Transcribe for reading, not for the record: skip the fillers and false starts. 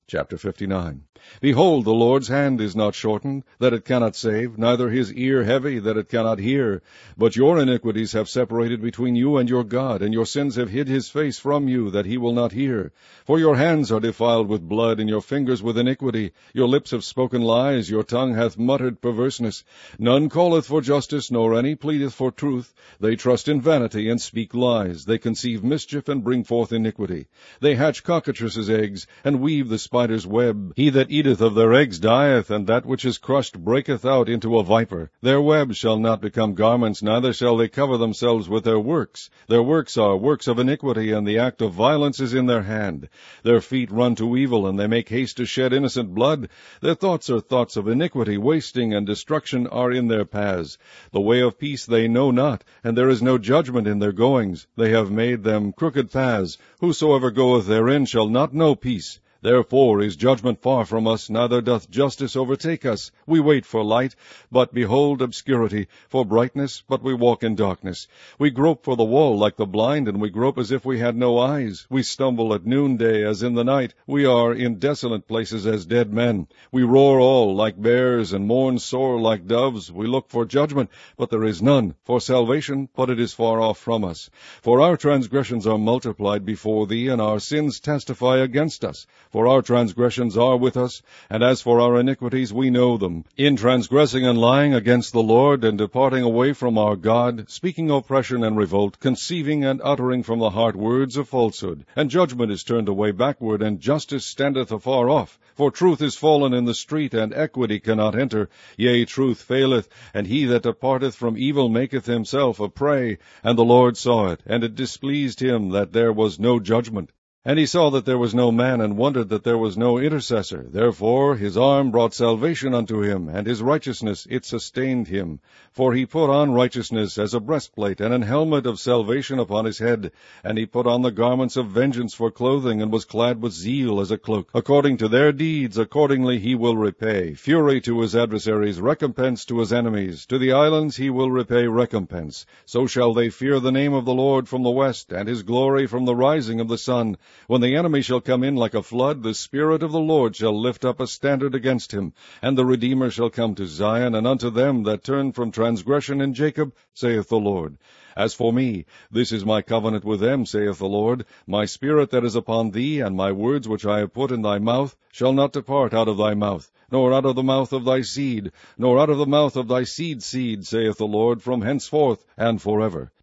Chapter 59. Behold, the Lord's hand is not shortened, that it cannot save, neither his ear heavy, that it cannot hear. But your iniquities have separated between you and your God, and your sins have hid his face from you, that he will not hear. For your hands are defiled with blood, and your fingers with iniquity. Your lips have spoken lies, your tongue hath muttered perverseness. None calleth for justice, nor any pleadeth for truth. They trust in vanity, and speak lies. They conceive mischief, and bring forth iniquity. They hatch cockatrices' eggs, and weave the spider's web. He that eateth of their eggs dieth, and that which is crushed breaketh out into a viper. Their webs shall not become garments, neither shall they cover themselves with their works. Their works are works of iniquity, and the act of violence is in their hand. Their feet run to evil, and they make haste to shed innocent blood. Their thoughts are thoughts of iniquity, wasting and destruction are in their paths. The way of peace they know not, and there is no judgment in their goings. They have made them crooked paths. Whosoever goeth therein shall not know peace. Therefore is judgment far from us, neither doth justice overtake us. We wait for light, but behold obscurity, for brightness, but we walk in darkness. We grope for the wall like the blind, and we grope as if we had no eyes. We stumble at noonday as in the night. We are in desolate places as dead men. We roar all like bears, and mourn sore like doves. We look for judgment, but there is none, for salvation, but it is far off from us. For our transgressions are multiplied before thee, and our sins testify against us. For our transgressions are with us, and as for our iniquities we know them. In transgressing and lying against the Lord, and departing away from our God, speaking oppression and revolt, conceiving and uttering from the heart words of falsehood. And judgment is turned away backward, and justice standeth afar off. For truth is fallen in the street, and equity cannot enter. Yea, truth faileth, and he that departeth from evil maketh himself a prey. And the Lord saw it, and it displeased him that there was no judgment. And he saw that there was no man, and wondered that there was no intercessor. Therefore his arm brought salvation unto him, and his righteousness it sustained him. For he put on righteousness as a breastplate, and an helmet of salvation upon his head. And he put on the garments of vengeance for clothing, and was clad with zeal as a cloak. According to their deeds, accordingly he will repay. Fury to his adversaries, recompense to his enemies. To the islands he will repay recompense. So shall they fear the name of the Lord from the west, and his glory from the rising of the sun. When the enemy shall come in like a flood, the Spirit of the Lord shall lift up a standard against him. And the Redeemer shall come to Zion, and unto them that turn from transgression in Jacob, saith the Lord. As for me, this is my covenant with them, saith the Lord. My spirit that is upon thee, and my words which I have put in thy mouth, shall not depart out of thy mouth, nor out of the mouth of thy seed, nor out of the mouth of thy seed's seed, saith the Lord, from henceforth and forever.